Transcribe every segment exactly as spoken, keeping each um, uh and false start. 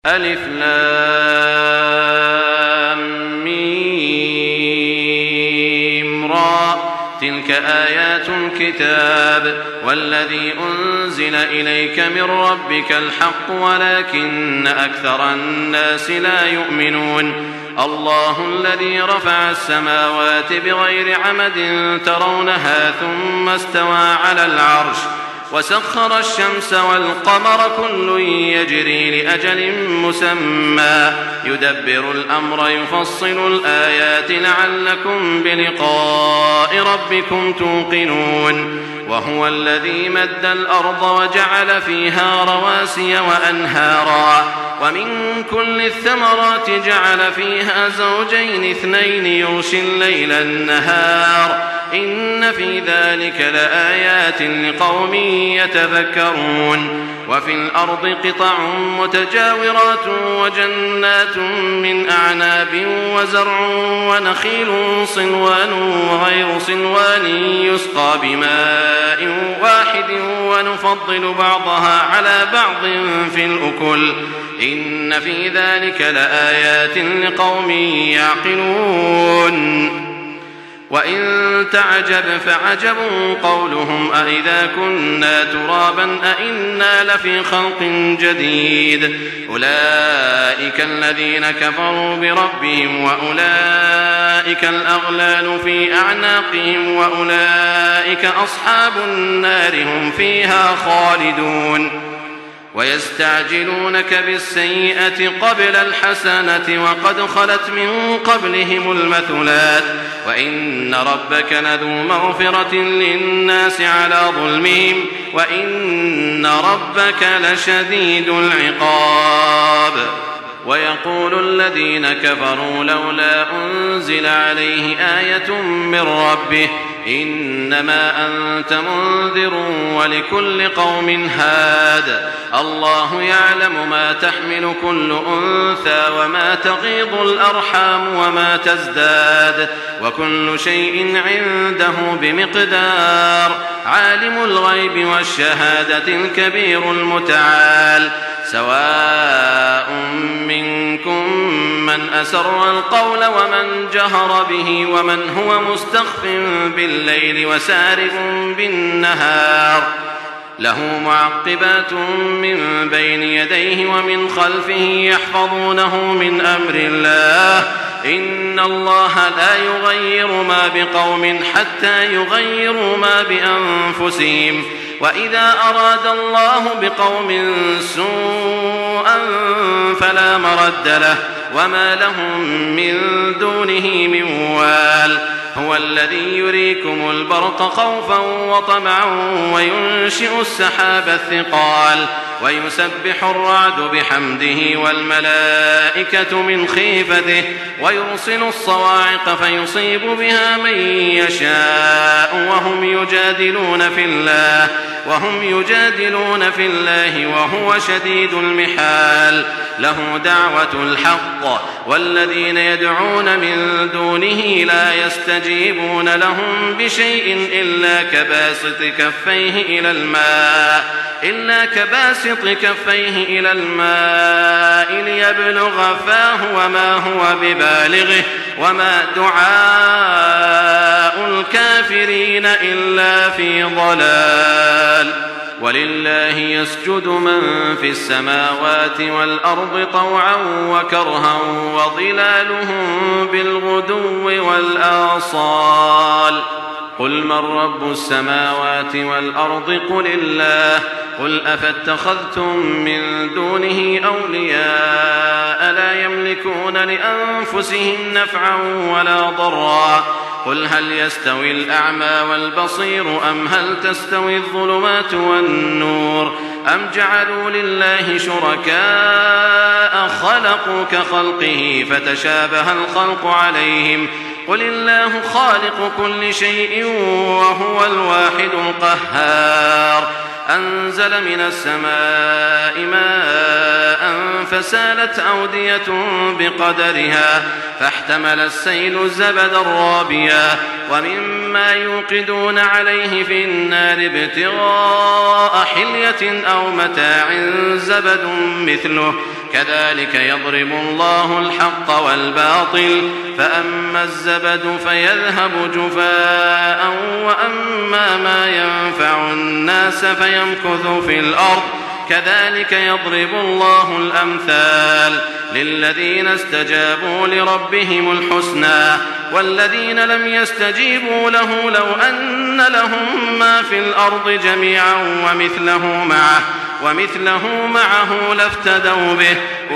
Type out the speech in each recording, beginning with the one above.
ألف لام ميم را تلك آيات الكتاب والذي أنزل إليك من ربك الحق ولكن أكثر الناس لا يؤمنون. الله الذي رفع السماوات بغير عمد ترونها ثم استوى على العرش وسخر الشمس والقمر كل يجري لأجل مسمى يدبر الأمر يفصل الآيات لعلكم بلقاء ربكم توقنون. وهو الذي مد الأرض وجعل فيها رواسي وأنهارا ومن كل الثمرات جعل فيها زوجين اثنين يغشي الليل النهار إن في ذلك لآيات لقوم يتفكرون. وفي الأرض قطع متجاورات وجنات من أعناب وزرع ونخيل صنوان وغير صنوان يسقى بماء واحد ونفضل بعضها على بعض في الأكل إن في ذلك لآيات لقوم يعقلون. وإن تعجب فعجب قولهم أإذا كنا ترابا أإنا لفي خلق جديد أولئك الذين كفروا بربهم وأولئك الأغلال في أعناقهم وأولئك أصحاب النار هم فيها خالدون. ويستعجلونك بالسيئة قبل الحسنة وقد خلت من قبلهم المثلات وإن ربك لذو مغفرة للناس على ظلمهم وإن ربك لشديد العقاب. ويقول الذين كفروا لولا أنزل عليه آية من ربه إنما أنت منذر ولكل قوم هاد الله يعلم ما تحمل كل أنثى وما تغيض الأرحام وما تزداد وكل شيء عنده بمقدار. عالم الغيب والشهادة الكبير المتعال سواء منكم من أسر القول ومن جهر به ومن هو مستخف بالليل وسارب بالنهار له معقبات من بين يديه ومن خلفه يحفظونه من أمر الله إن الله لا يغير ما بقوم حتى يغيروا ما بأنفسهم وإذا أراد الله بقوم سوءا فلا مرد له وما لهم من دونه من وال. هو الذي يريكم البرق خوفا وطمعا وينشئ السحاب الثقال ويسبح الرعد بحمده والملائكة من خيفته ويرسل الصواعق فيصيب بها من يشاء وهم يجادلون في الله وهم يجادلون في الله وهو شديد المحال. له دعوة الحق والذين يدعون من دونه لا يستجيبون لهم بشيء إلا كباسط كفيه إلى الماء إلا كباسط كفيه إلى الماء ليبلغ فاه وما هو ببالغه وما دعاء الكافرين إلا في ضلال. ولله يسجد من في السماوات والأرض طوعا وكرها وظلالهم بالغدو والآصال. قل من رب السماوات والأرض قل الله قل أفاتخذتم من دونه أولياء لا يملكون لأنفسهم نفعا ولا ضرا. قل هل يستوي الأعمى والبصير أم هل تستوي الظلمات والنور أم جعلوا لله شركاء خلقوا كخلقه فتشابه الخلق عليهم قل الله خالق كل شيء وهو الواحد القهار. أنزل من السماء ماء فسالت أودية بقدرها فاحتمل السيل زبدا رابيا ومما يوقدون عليه في النار ابتغاء حلية أو متاع زبد مثله كذلك يضرب الله الحق والباطل فأما الزبد فيذهب جفاء وأما ما ينفع الناس فيمكث في الأرض كذلك يضرب الله الأمثال للذين استجابوا لربهم الحسنى والذين لم يستجيبوا له لو أن لهم ما في الأرض جميعا ومثله معه ومثله معه لافتدوا به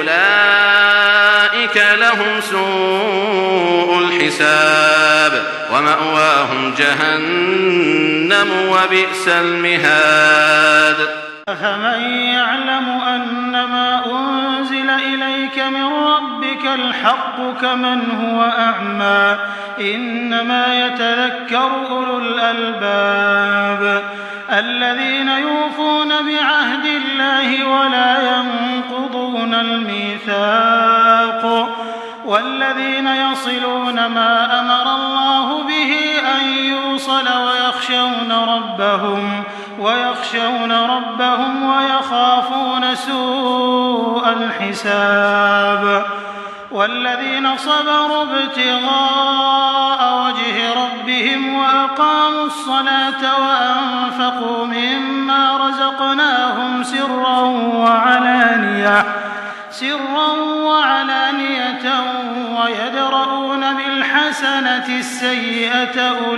أولئك لهم سوء الحساب ومأواهم جهنم وبئس المهاد. أفمن يعلم أنما أنزل إليك من ربك الحق كمن هو أعمى إنما يتذكر أولو الألباب الذين يوفون بعهد الله ولا ينقضون الميثاق والذين يصلون ما أمر الله به أن يوصل ويخشون ربهم ويخشون ربهم ويخافون سوء الحساب والذين صبروا ابتغاء وجه ربهم وأقاموا الصلاة وأنفقوا مما رزقناهم سرا وعلانية سرا وعلانية ويدرؤون بالحسنة السيئة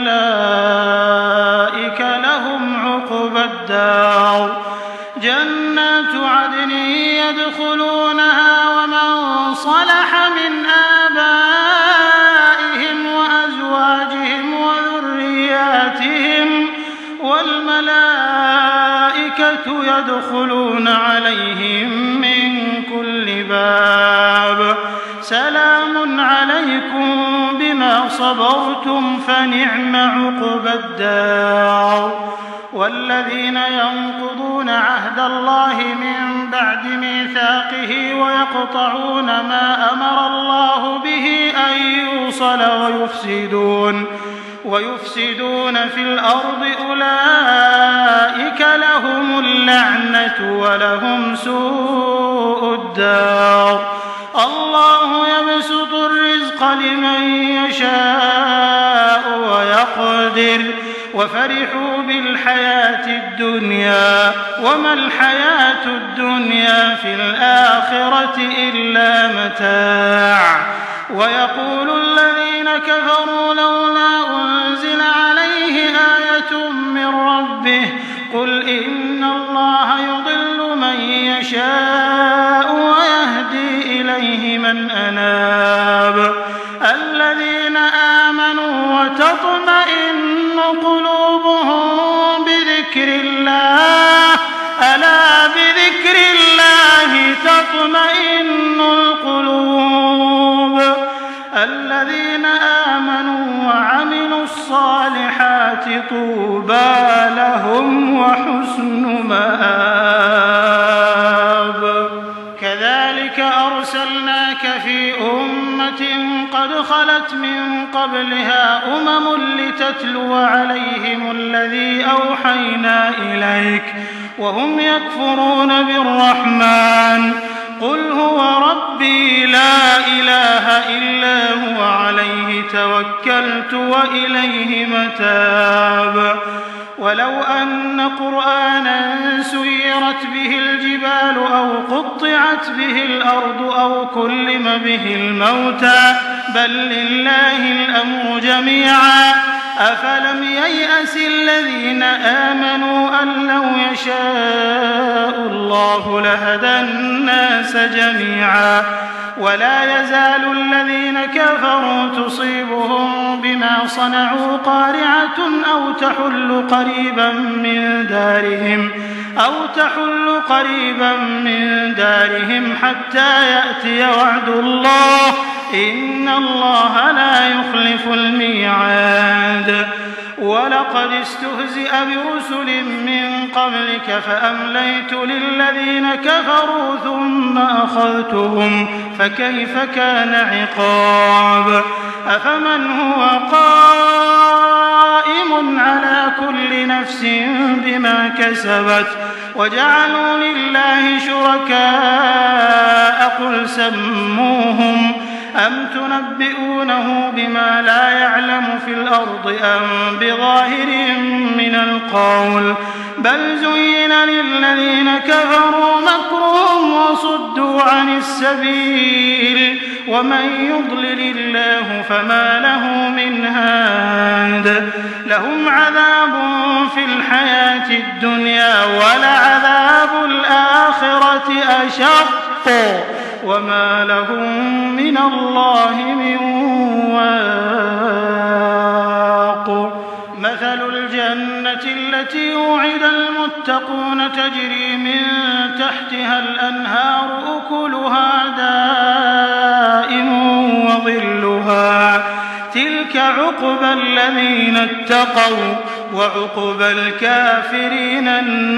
أولئك لهم عقبى الدار جنات عدن يدخلونها ومن صلح من آبائهم وأزواجهم وذرياتهم والملائكة يدخلون عليهم من كل باب سلام عليكم بما صبرتم فنعم عقبى الدار. والذين ينقضون عهد الله من بعد ميثاقه ويقطعون ما أمر الله به أن يوصل ويفسدون ويفسدون في الأرض أولئك لهم اللعنة ولهم سوء الدار. الله يبسط الرزق لمن يشاء ويقدر وفرحوا بالحياة الدنيا وما الحياة الدنيا في الآخرة إلا متاع. ويقول الذين كفروا لولا أنزل عليه آية من ربه قل إن الله يضل من يشاء ويهدي إليه من أناب. الذين آمنوا وتطمئن قلوبهم بذكر الله ألا بذكر الله تطمئن القلوب. الذين آمنوا وعملوا الصالحات طوبى لهم وحسن مآب. كذلك أرسلناك في أمة قد خلت من قبلها أمم لتتلو عليهم الذي أوحينا إليك وهم يكفرون بالرحمن قل هو ربي لا إله إلا هو عليه توكلت وإليه متاب. ولو أن قرآنا سيرت به الجبال أو قطعت به الأرض أو كلم به الموتى بل لله الأمر جميعا أفلم ييأس الذين آمنوا أن لو يشاء الله لهدى الناس جميعا. ولا يزال الذين كفروا تصيبهم بما صنعوا قارعة أو تحل قريبا من دارهم أو تحل قريبا من دارهم حتى يأتي وعد الله إن الله لا يخلف الميعاد. ولقد استهزئ برسل من قبلك فأمليت للذين كفروا ثم أخذتهم فكيف كان عقاب. أفمن هو قائم على كل نفس بما كسبت وجعلوا لله شركاء قل سموهم أم تنبئونه بما لا يعلم في الأرض أم بظاهر من القول بل زين للذين كفروا مكرهم وصدوا عن السبيل ومن يضلل الله فما له من هاد لهم عذاب في الحياة الدنيا ولعذاب الآخرة أشق وما لهم من الله من واق مثل الجنة التي وعد المتقون تجري من تحتها الأنهار أكلها دائم وظلها تلك عقبى الذين اتقوا وعقبى الكافرين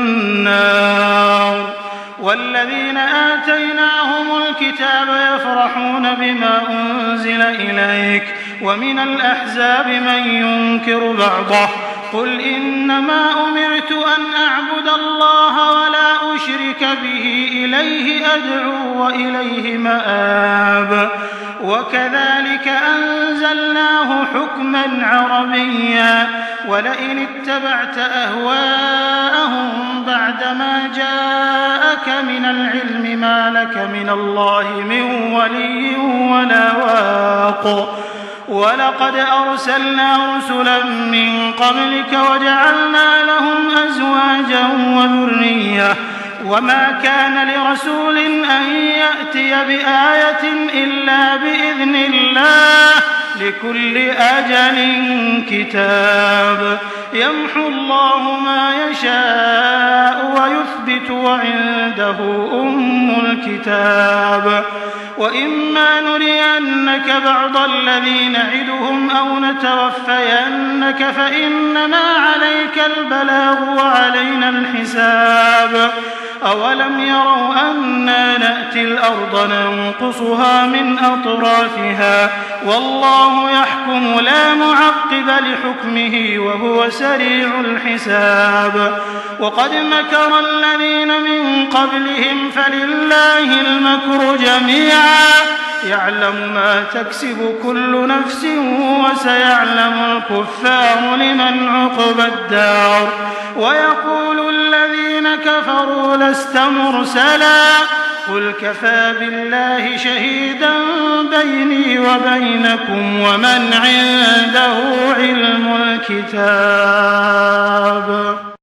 النار والذين آتيناهم الكتاب يفرحون بما أنزل إليك ومن الأحزاب من ينكر بعضه قل إنما أمرت أن أعبد الله ولا أشرك به إليه أدعو وإليه مآب وكذلك أنزلناه حكما عربيا ولئن اتبعت أهواءهم بعدما جاءك من العلم ما لك من الله من ولي ولا واق ولقد أرسلنا رسلا من قبلك وجعلنا لهم أزواجا وذرية وما كان لرسول أن يأتي بآية إلا بإذن الله لكل أجل كتاب يمحو الله ما يشاء ويثبت وعنده أم الكتاب وإما نرينك بعض الذي نعدهم أو نتوفينك فإنما عليك البلاغ وعلينا الحساب أولم يروا أنا نأتي الأرض ننقصها من أطرافها والله يحكم لا معقب لحكمه وهو سريع الحساب وقد مكر الذين من قبلهم فلله المكر جميعا يعلم ما تكسب كل نفس وسيعلم الكفار لمن عقبى الدار ويقول الذين كفروا لست مرسلا قل كفى بالله شهيدا بيني وبينكم ومن عنده علم الكتاب